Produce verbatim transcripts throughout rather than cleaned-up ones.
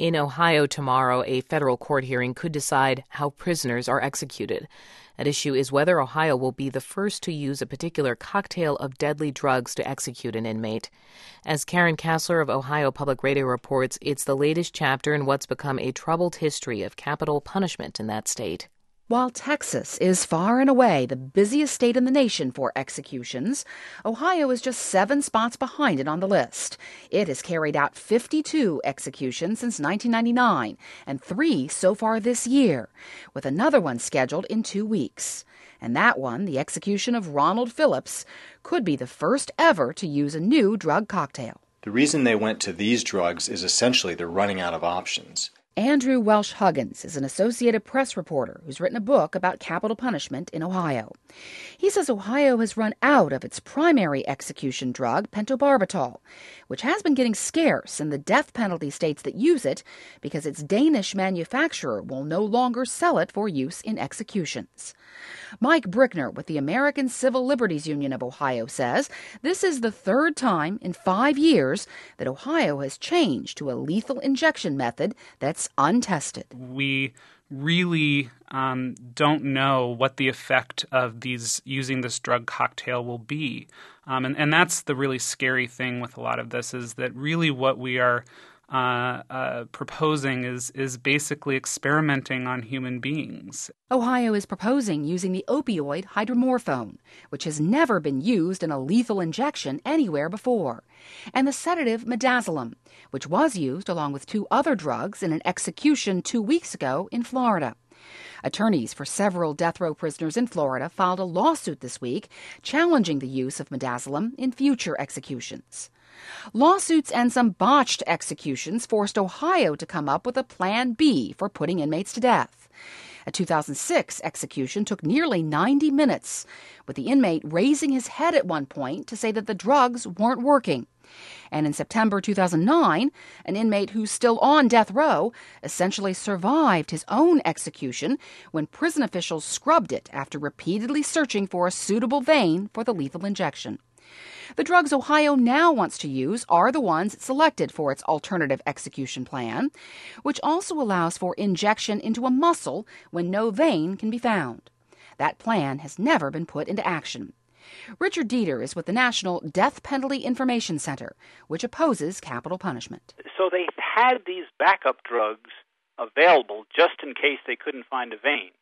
In Ohio tomorrow, a federal court hearing could decide how prisoners are executed. At issue is whether Ohio will be the first to use a particular cocktail of deadly drugs to execute an inmate. As Karen Kassler of Ohio Public Radio reports, it's the latest chapter in what's become a troubled history of capital punishment in that state. While Texas is far and away the busiest state in the nation for executions, Ohio is just seven spots behind it on the list. It has carried out fifty-two executions since nineteen ninety-nine, and three so far this year, with another one scheduled in two weeks. And that one, the execution of Ronald Phillips, could be the first ever to use a new drug cocktail. The reason they went to these drugs is essentially they're running out of options. Andrew Welsh Huggins is an Associated Press reporter who's written a book about capital punishment in Ohio. He says Ohio has run out of its primary execution drug, pentobarbital, which has been getting scarce in the death penalty states that use it because its Danish manufacturer will no longer sell it for use in executions. Mike Brickner with the American Civil Liberties Union of Ohio says this is the third time in five years that Ohio has changed to a lethal injection method that's untested. We really um, don't know what the effect of these using this drug cocktail will be. Um, and, and that's the really scary thing with a lot of this, is that really what we are Uh, uh, proposing is is basically experimenting on human beings. Ohio is proposing using the opioid hydromorphone, which has never been used in a lethal injection anywhere before, and the sedative midazolam, which was used along with two other drugs in an execution two weeks ago in Florida. Attorneys for several death row prisoners in Florida filed a lawsuit this week challenging the use of midazolam in future executions. Lawsuits and some botched executions forced Ohio to come up with a plan B for putting inmates to death. A two thousand six execution took nearly ninety minutes, with the inmate raising his head at one point to say that the drugs weren't working. And in September two thousand nine, an inmate who's still on death row essentially survived his own execution when prison officials scrubbed it after repeatedly searching for a suitable vein for the lethal injection. The drugs Ohio now wants to use are the ones it selected for its alternative execution plan, which also allows for injection into a muscle when no vein can be found. That plan has never been put into action. Richard Dieter is with the National Death Penalty Information Center, which opposes capital punishment. So they had these backup drugs available just in case they couldn't find a vein.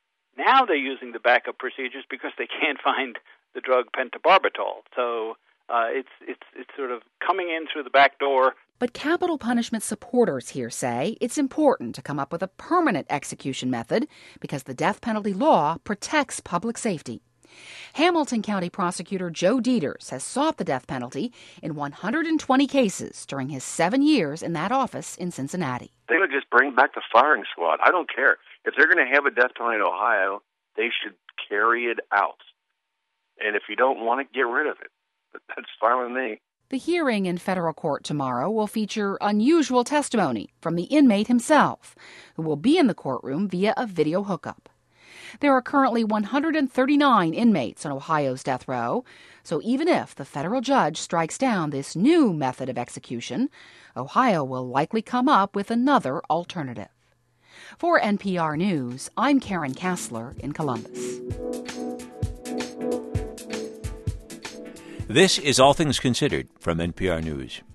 Now they're using the backup procedures because they can't find the drug pentobarbital. So uh, it's it's it's sort of coming in through the back door. But capital punishment supporters here say it's important to come up with a permanent execution method because the death penalty law protects public safety. Hamilton County Prosecutor Joe Dieters has sought the death penalty in one hundred twenty cases during his seven years in that office in Cincinnati. They would just bring back the firing squad. I don't care. If they're going to have a death penalty in Ohio, they should carry it out. And if you don't want it, get rid of it. That's fine with me. The hearing in federal court tomorrow will feature unusual testimony from the inmate himself, who will be in the courtroom via a video hookup. There are currently one hundred thirty-nine inmates on Ohio's death row, so even if the federal judge strikes down this new method of execution, Ohio will likely come up with another alternative. For N P R News, I'm Karen Kassler in Columbus. This is All Things Considered from N P R News.